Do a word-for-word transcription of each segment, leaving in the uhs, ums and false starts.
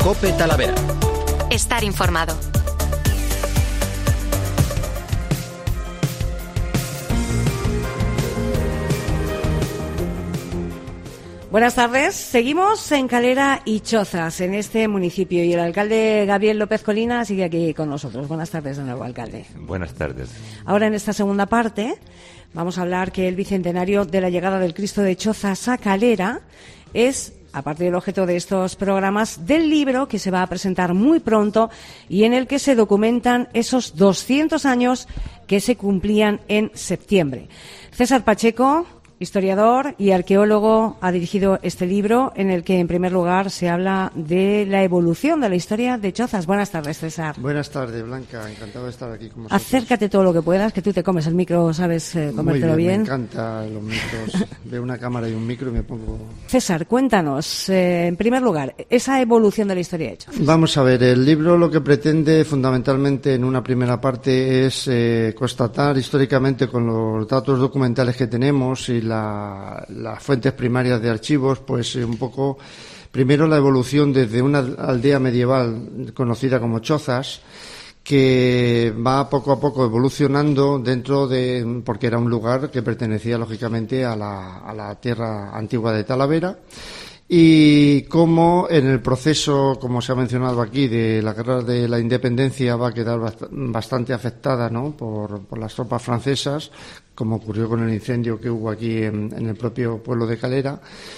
COPE Talavera. Estar informado. Buenas tardes. Seguimos en Calera y Chozas, en este municipio, y el alcalde Gabriel López Colina sigue aquí con nosotros. Buenas tardes de nuevo, alcalde. Buenas tardes. Ahora, en esta segunda parte, vamos a hablar que el bicentenario de la llegada del Cristo de Chozas a Calera es, aparte del objeto de estos programas, del libro que se va a presentar muy pronto y en el que se documentan esos doscientos años que se cumplían en septiembre. César Pacheco, historiador y arqueólogo, ha dirigido este libro en el que, en primer lugar, se habla de la evolución de la historia de Chozas. Buenas tardes, César. Buenas tardes, Blanca. Encantado de estar aquí con vosotros. Acércate todo lo que puedas, que tú te comes el micro, sabes eh, comértelo bien. Muy bien. Me encantan los micros. Veo una cámara y un micro y me pongo... César, cuéntanos, eh, en primer lugar, esa evolución de la historia de Chozas. Vamos a ver, el libro lo que pretende fundamentalmente en una primera parte es eh, constatar históricamente, con los datos documentales que tenemos y la La, las fuentes primarias de archivos, pues eh, un poco, primero la evolución desde una aldea medieval conocida como Chozas, que va poco a poco evolucionando dentro de, porque era un lugar que pertenecía lógicamente a la, a la tierra antigua de Talavera, y cómo en el proceso, como se ha mencionado aquí, de la guerra de la independencia va a quedar bast- bastante afectada, ¿no?, por, por las tropas francesas, como ocurrió con el incendio que hubo aquí en, en el propio pueblo de Calera.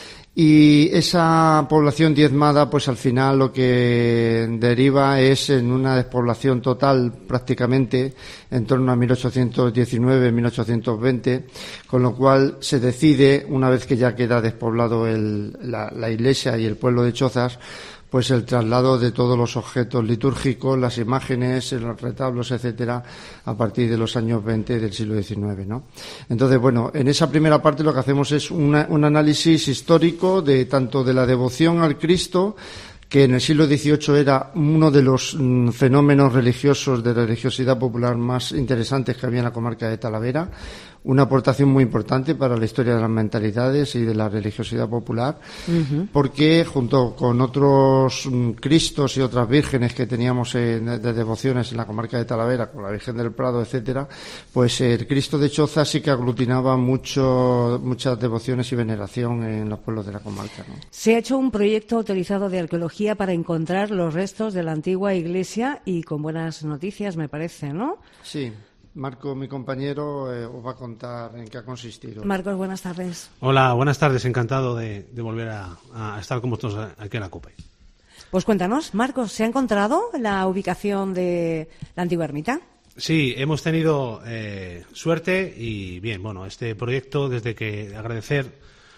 Y esa población diezmada, pues al final lo que deriva es en una despoblación total prácticamente en torno a mil ochocientos diecinueve, mil ochocientos veinte, con lo cual se decide, una vez que ya queda despoblado el, la, la iglesia y el pueblo de Chozas, pues el traslado de todos los objetos litúrgicos, las imágenes, los retablos, etcétera, a partir de los años veinte del siglo diecinueve, ¿no? Entonces, bueno, en esa primera parte lo que hacemos es una, un análisis histórico de tanto de la devoción al Cristo, que en el siglo dieciocho era uno de los mm, fenómenos religiosos de religiosidad popular más interesantes que había en la comarca de Talavera, una aportación muy importante para la historia de las mentalidades y de la religiosidad popular, uh-huh. porque junto con otros mm, Cristos y otras vírgenes que teníamos en, de devociones en la comarca de Talavera, con la Virgen del Prado, etcétera, pues el Cristo de Chozas sí que aglutinaba mucho, muchas devociones y veneración en los pueblos de la comarca, ¿no? Se ha hecho un proyecto autorizado de arqueología para encontrar los restos de la antigua iglesia y con buenas noticias, me parece, ¿no? Sí. Marco, mi compañero, eh, os va a contar en qué ha consistido. Marcos, buenas tardes. Hola, buenas tardes. Encantado de, de volver a, a estar con vosotros aquí en la COPE. Pues cuéntanos, Marcos, ¿se ha encontrado la ubicación de la antigua ermita? Sí, hemos tenido eh, suerte y bien, bueno, este proyecto, desde que agradecer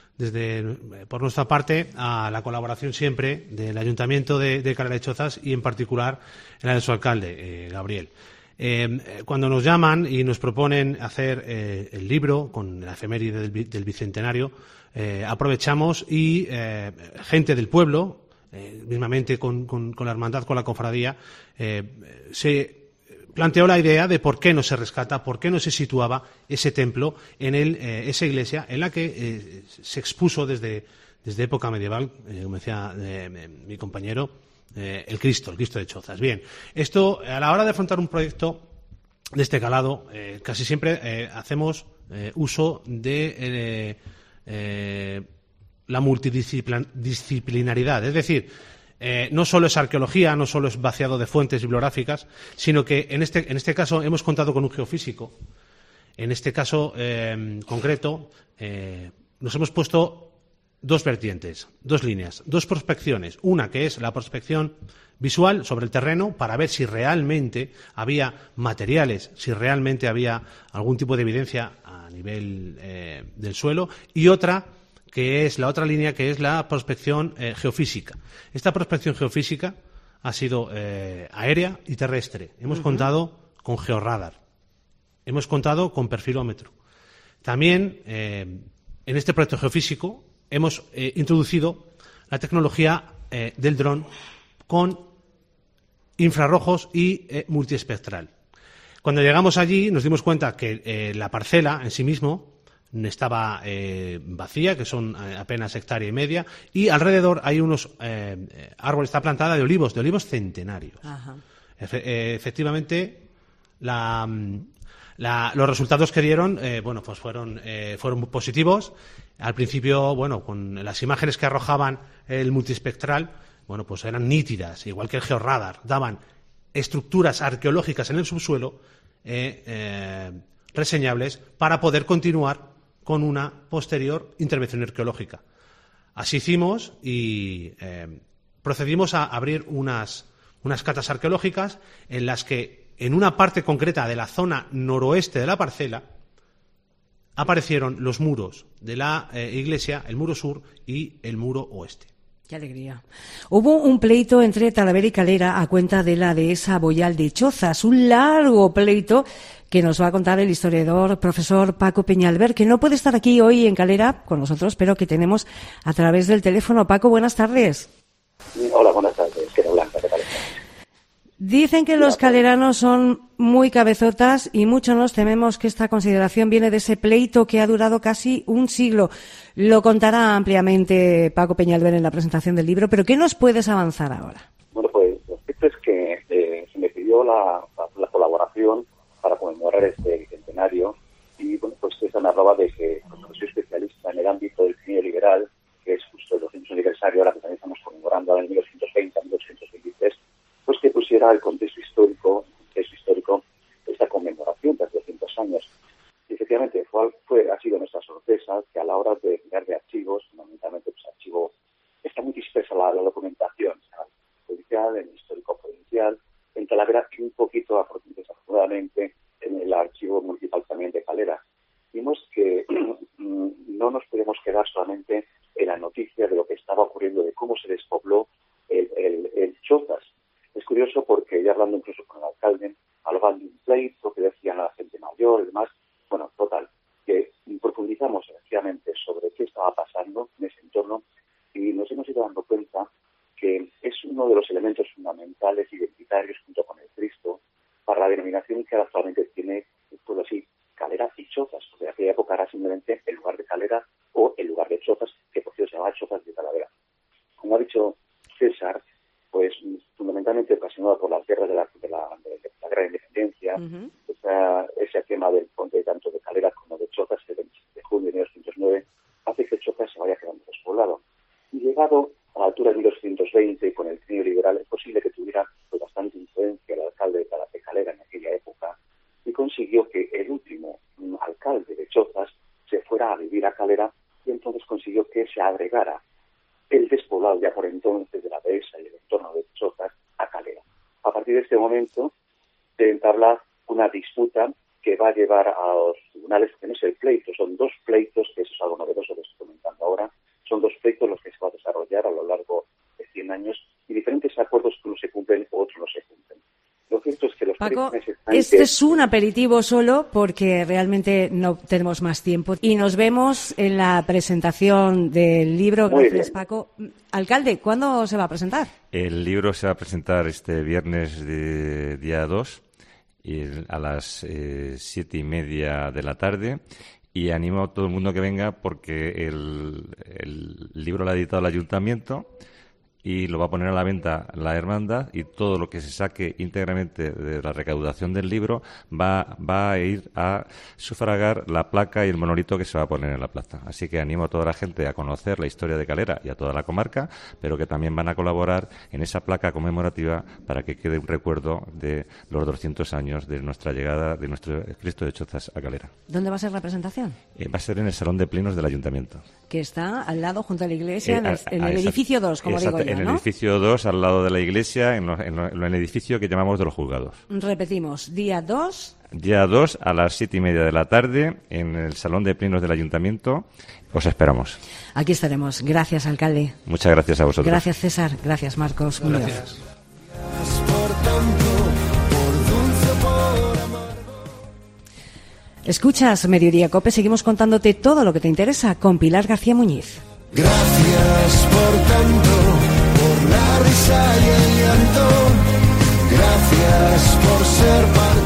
desde por nuestra parte a la colaboración siempre del Ayuntamiento de, de Calera de Chozas y en particular la de su alcalde, eh, Gabriel. Eh, cuando nos llaman y nos proponen hacer eh, el libro con la efeméride del, del bicentenario, eh, aprovechamos y eh, gente del pueblo, eh, mismamente con, con, con la hermandad, con la cofradía, eh, se planteó la idea de por qué no se rescata, por qué no se situaba ese templo, en el, eh, esa iglesia en la que eh, se expuso desde, desde época medieval, eh, como decía eh, mi compañero, Eh, el Cristo, el Cristo de Chozas. Bien, esto a la hora de afrontar un proyecto de este calado, eh, casi siempre eh, hacemos eh, uso de eh, eh, la multidisciplinaridad, es decir, eh, no solo es arqueología, no solo es vaciado de fuentes bibliográficas, sino que en este, en este caso hemos contado con un geofísico. En este caso eh, concreto eh, nos hemos puesto dos vertientes, dos líneas, dos prospecciones. Una que es la prospección visual sobre el terreno para ver si realmente había materiales, si realmente había algún tipo de evidencia a nivel eh, del suelo, y otra que es la otra línea que es la prospección eh, geofísica. Esta prospección geofísica ha sido eh, aérea y terrestre. Hemos uh-huh. contado con georradar, hemos contado con perfilómetro. También eh, en este proyecto geofísico hemos eh, introducido la tecnología eh, del dron con infrarrojos y eh, multiespectral. Cuando llegamos allí nos dimos cuenta que eh, la parcela en sí mismo estaba eh, vacía, que son apenas hectárea y media, y alrededor hay unos eh, árboles, está plantada de olivos, de olivos centenarios. Ajá. Efe, eh, efectivamente, la, la, los resultados que dieron, eh, bueno, pues fueron, eh, fueron positivos. Al principio, bueno, con las imágenes que arrojaban el multiespectral, bueno, pues eran nítidas, igual que el georradar, daban estructuras arqueológicas en el subsuelo eh, eh, reseñables para poder continuar con una posterior intervención arqueológica. Así hicimos y eh, procedimos a abrir unas, unas catas arqueológicas en las que, en una parte concreta de la zona noroeste de la parcela, aparecieron los muros de la eh, iglesia, el muro sur y el muro oeste. ¡Qué alegría! Hubo un pleito entre Talavera y Calera a cuenta de la dehesa Boyal de Chozas, un largo pleito que nos va a contar el historiador profesor Paco Peñalver, que no puede estar aquí hoy en Calera con nosotros, pero que tenemos a través del teléfono. Paco, buenas tardes. Hola, buenas tardes. ¿Qué tal, Blanca? ¿Qué tal? Dicen que los caleranos son muy cabezotas y mucho nos tememos que esta consideración viene de ese pleito que ha durado casi un siglo. Lo contará ampliamente Paco Peñalver en la presentación del libro, pero ¿qué nos puedes avanzar ahora? Bueno, pues lo cierto es que eh, se me pidió la, la, la colaboración para conmemorar este centenario y, bueno, pues esa narraba de que como soy especialista en el ámbito del diseño liberal, que es justo el doscientos aniversario, ahora que también estamos conmemorando en mil novecientos veinte a mil novecientos veintitrés, pues que pusiera el contexto histórico, el contexto histórico de esta conmemoración de hace doscientos años. Y efectivamente fue, fue, ha sido nuestra sorpresa que a la hora de mirar de archivos, fundamentalmente pues archivo, está muy dispersa la, la documentación, ¿sabes? Judicial, en histórico provincial, en Talavera y un poquito, desafortunadamente, en el archivo municipal también de Calera. Vimos que no nos podemos quedar solamente en la noticia de lo que estaba ocurriendo, de cómo se despobló el, el, el Chozas. Es curioso porque, ya hablando incluso con el alcalde, hablaban de un pleito que decían a la gente mayor y demás. Bueno, total, que profundizamos efectivamente sobre qué estaba pasando en ese entorno y nos hemos ido dando cuenta que es uno de los elementos fundamentales identitarios junto con el Cristo para la denominación que actualmente tiene, pues así, Calera y Chozas, porque en aquella época era simplemente el lugar de Calera o el lugar de Chozas, que por cierto se llamaba Chozas de Talavera. Como ha dicho César, pues fundamentalmente ocasionada por las guerras de la, de la, de la guerra de independencia, uh-huh. esa, ese tema del ponte tanto de Calera como de Chozas, el veintisiete de junio de mil novecientos nueve, hace que Chozas se vaya quedando despoblado. Y llegado a la altura de mil novecientos veinte, con el trío liberal, es posible que tuviera pues, bastante influencia el alcalde de Calera en aquella época, y consiguió que el último um, alcalde de Chozas se fuera a vivir a Calera, y entonces consiguió que se agregara el despoblado ya por entonces de la dehesa y el entorno de Chozas a Calera. A partir de este momento se entabla una disputa que va a llevar a los tribunales, que no es el pleito, son dos pleitos, que eso es algo novedoso que estoy comentando ahora, son dos pleitos los que se va a desarrollar a lo largo de cien años y diferentes acuerdos que unos se cumplen o otros no se cumplen. Lo cierto es que los Paco, este es un aperitivo solo porque realmente no tenemos más tiempo y nos vemos en la presentación del libro. Gracias, Paco. Alcalde, ¿cuándo se va a presentar? El libro se va a presentar este viernes de día dos y a las eh, siete y media de la tarde. Y animo a todo el mundo que venga porque el, el libro lo ha editado el ayuntamiento y lo va a poner a la venta la hermandad y todo lo que se saque íntegramente de la recaudación del libro va, va a ir a sufragar la placa y el monolito que se va a poner en la plaza. Así que animo a toda la gente a conocer la historia de Calera y a toda la comarca, pero que también van a colaborar en esa placa conmemorativa para que quede un recuerdo de los doscientos años de nuestra llegada de nuestro Cristo de Chozas a Calera. ¿Dónde va a ser la presentación? Eh, va a ser en el Salón de Plenos del Ayuntamiento. Que está al lado, junto a la iglesia, eh, en el, a, en a, el a edificio dos, como exacto, digo yo, en ¿no? el edificio dos, al lado de la iglesia, en, lo, en, lo, en el edificio que llamamos de los juzgados. Repetimos, día dos. Día dos a las siete y media de la tarde en el Salón de Plenos del Ayuntamiento. Os esperamos. Aquí estaremos. Gracias, alcalde. Muchas gracias a vosotros. Gracias, César. Gracias, Marcos. Gracias. Escuchas Mediodía Cope. Seguimos contándote todo lo que te interesa con Pilar García Muñiz. Gracias por tanto, por la risa y el llanto. Gracias por ser para